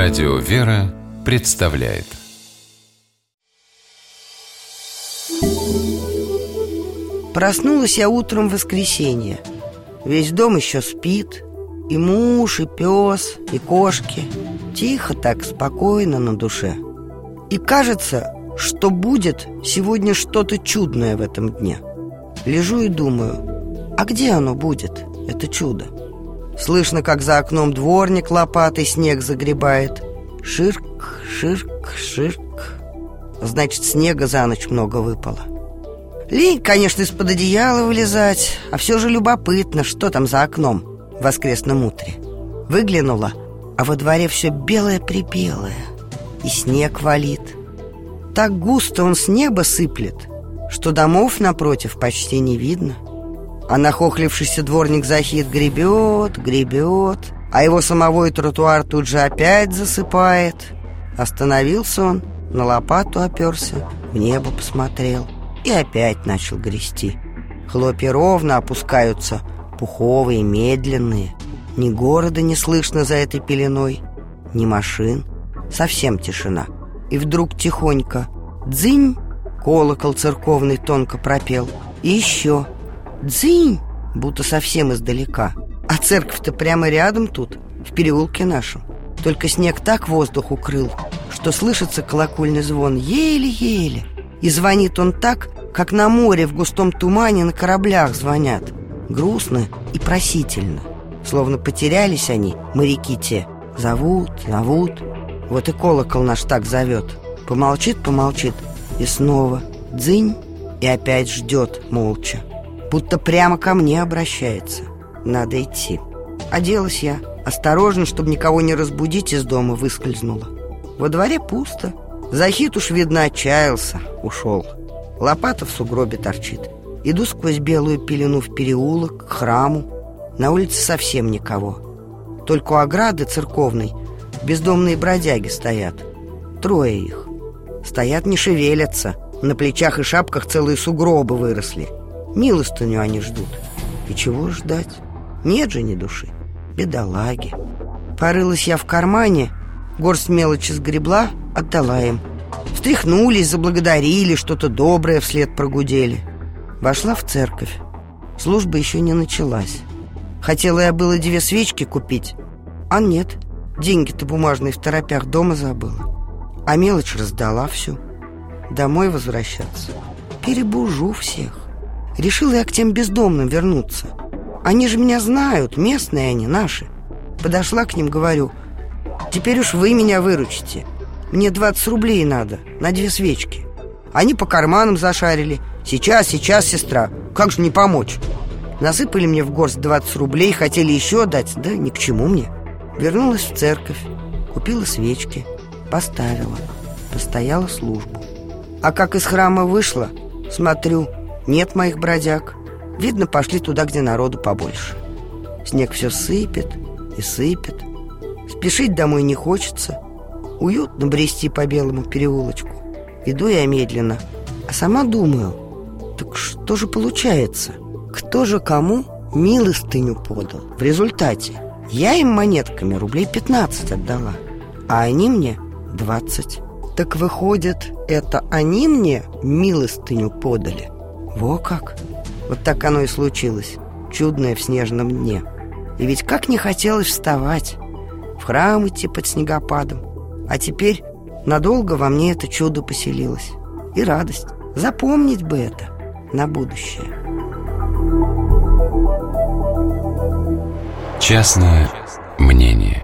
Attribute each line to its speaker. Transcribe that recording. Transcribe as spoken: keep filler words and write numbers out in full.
Speaker 1: Радио «Вера» представляет.
Speaker 2: Проснулась я утром в воскресенье. Весь дом еще спит. И муж, и пес, и кошки. Тихо так, спокойно на душе. И кажется, что будет сегодня что-то чудное в этом дне. Лежу и думаю, а где оно будет, это чудо? Слышно, как за окном дворник лопатой снег загребает. Ширк, ширк, ширк. Значит, снега за ночь много выпало. Лень, конечно, из-под одеяла вылезать, а все же любопытно, что там за окном в воскресном утре. Выглянула, а во дворе все белое-прибелое, и снег валит. Так густо он с неба сыплет, что домов напротив почти не видно. А нахохлившийся дворник Захид гребет, гребет, а его самого и тротуар тут же опять засыпает. Остановился он, на лопату оперся, в небо посмотрел и опять начал грести. Хлопья ровно опускаются, пуховые, медленные. Ни города не слышно за этой пеленой, ни машин, совсем тишина. И вдруг тихонько дзынь, колокол церковный тонко пропел. И еще дзынь, будто совсем издалека. А церковь-то прямо рядом тут, в переулке нашем. Только снег так воздух укрыл, что слышится колокольный звон еле-еле. И звонит он так, как на море в густом тумане на кораблях звонят. Грустно и просительно. Словно потерялись они, моряки те. Зовут, зовут. Вот и колокол наш так зовет. Помолчит, помолчит, и снова дзынь, и опять ждет молча. Будто прямо ко мне обращается. Надо идти. Оделась я, осторожно, чтобы никого не разбудить, из дома выскользнула. Во дворе пусто. Захид уж, видно, отчаялся, ушел. Лопата в сугробе торчит. Иду сквозь белую пелену в переулок, к храму. На улице совсем никого. Только у ограды церковной бездомные бродяги стоят. Трое их. Стоят, не шевелятся. На плечах и шапках целые сугробы выросли. Милостыню они ждут. И чего ждать? Нет же ни души. Бедолаги. Порылась я в кармане, горсть мелочи сгребла, отдала им. Встряхнулись, заблагодарили, что-то доброе вслед прогудели. Вошла в церковь. Служба еще не началась. Хотела я было две свечки купить, а нет, деньги-то бумажные в торопях дома забыла. А мелочь раздала всю. Домой возвращаться перебужу всех. Решила я к тем бездомным вернуться. Они же меня знают, местные они, наши. Подошла к ним, говорю: теперь уж вы меня выручите. Мне двадцать рублей надо на две свечки. Они по карманам зашарили. Сейчас, сейчас, сестра, как же не помочь? Насыпали мне в горсть двадцать рублей, хотели еще дать, да ни к чему мне. Вернулась в церковь, купила свечки, поставила, постояла службу. А как из храма вышла, смотрю, нет моих бродяг. Видно, пошли туда, где народу побольше. Снег все сыпет и сыпет. Спешить домой не хочется. Уютно брести по белому переулочку. Иду я медленно, а сама думаю: так что же получается? Кто же кому милостыню подал? В результате я им монетками рублей пятнадцать отдала, а они мне двадцать. Так выходит, это они мне милостыню подали? Во как! Вот так оно и случилось. Чудное в снежном дне. И ведь как не хотелось вставать, в храм идти под снегопадом. А теперь надолго во мне это чудо поселилось. И радость. Запомнить бы это на будущее.
Speaker 1: Частное мнение.